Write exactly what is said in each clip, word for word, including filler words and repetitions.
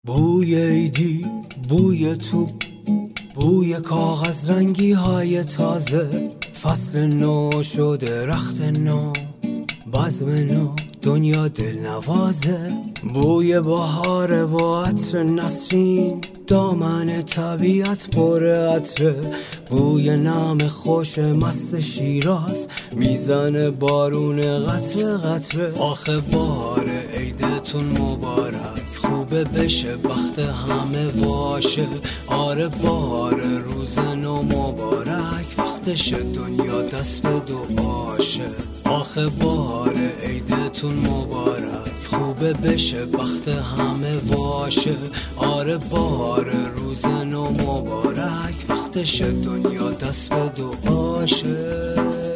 بوی عیدی، بوی تو، بوی کاغذ رنگی های تازه، فصل نو شده رخت نو، بزم نو، دنیا دل نوازه. بوی بهاره و عطر نسرین، دامن طبیعت پر عطره. بوی نم خوش مست شیراز، میزن بارون قطره قطره. آخه بهار عیدتون مبارک، خوبه بشه بخت همه واشه. آره بهار روز نو مبارک، وقتش دنیا دست به دعاشه. آخه بهار عیدتون مبارک، خوبه بشه بخت همه واشه. آره بهار روز نو مبارک، وقتش دنیا دست به دعاشه.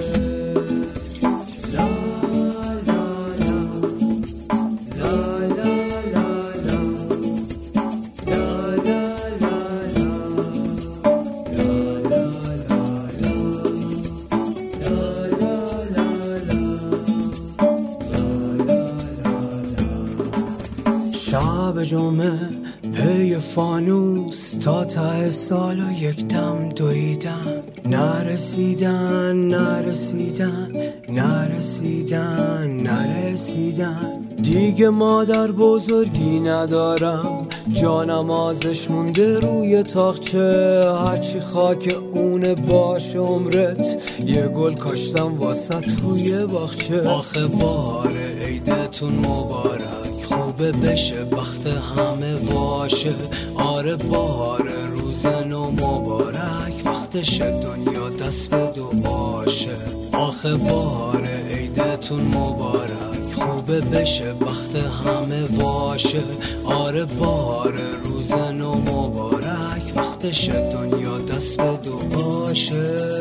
شب جمعه پی فانوس، تا ته سال و یک دم دویدن. نرسیدن نرسیدن نرسیدن نرسیدن. دیگه مادر بزرگی ندارم، جانم ازش مونده روی تاقچه. هرچی خاک اونه باش عمرت، یه گل کاشتم واسه توی باغچه. آخه بهار عیدتون مبارک، خوبه بشه بخت همه واشه. آره بهار روز نو مبارک، وقتش دنیا دست به دعاشه. آخه بهار عیدتون مبارک، خوبه بشه بخت همه واشه. آره بهار روز نو مبارک، وقتش دنیا دست به دعاشه.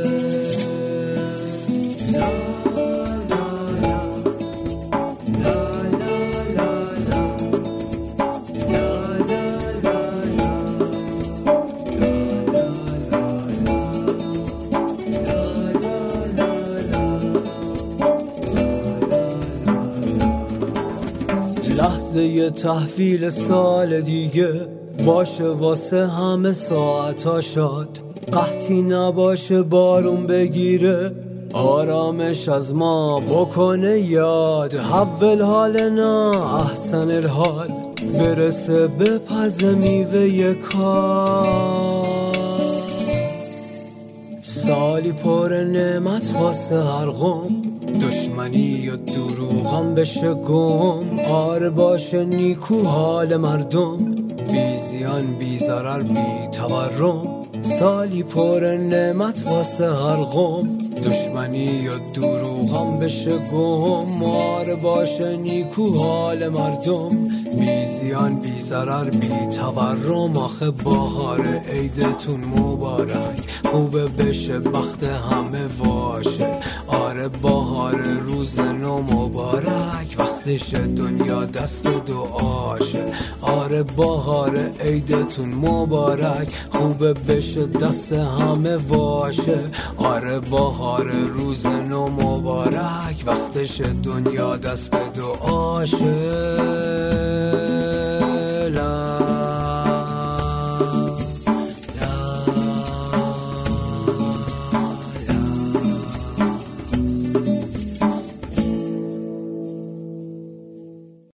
لحظه ی تحویل سال دیگه، باشه واسه همه ساعتا شاد. قحطی نباشه بارون بگیره، آرامش از ما بکنه یاد. حول حالنا احسن الحال، برسه به پز میوه کار. سالی پر نعمت واسه هر قوم، دشمنی و دروغم بشه گم. آره باشه نیکو حال مردم، بی زیان بی ضرر بی تورم. سالی پر نعمت واسه هر قوم، دشمنی و دروغم بشه گم. آره باشه نیکو حال مردم، بی زیان بی ضرر بی تورم. آخه بهار عیدتون مبارک، خوبه بشه بخت همه واشه. آره بهار روز نو مبارک، وقتش دنیا دست به دعاشه. آره بهار عیدتون مبارک، خوبه بشه دست همه واشه. آره بهار روز نو مبارک، وقتش دنیا دست به دعاشه.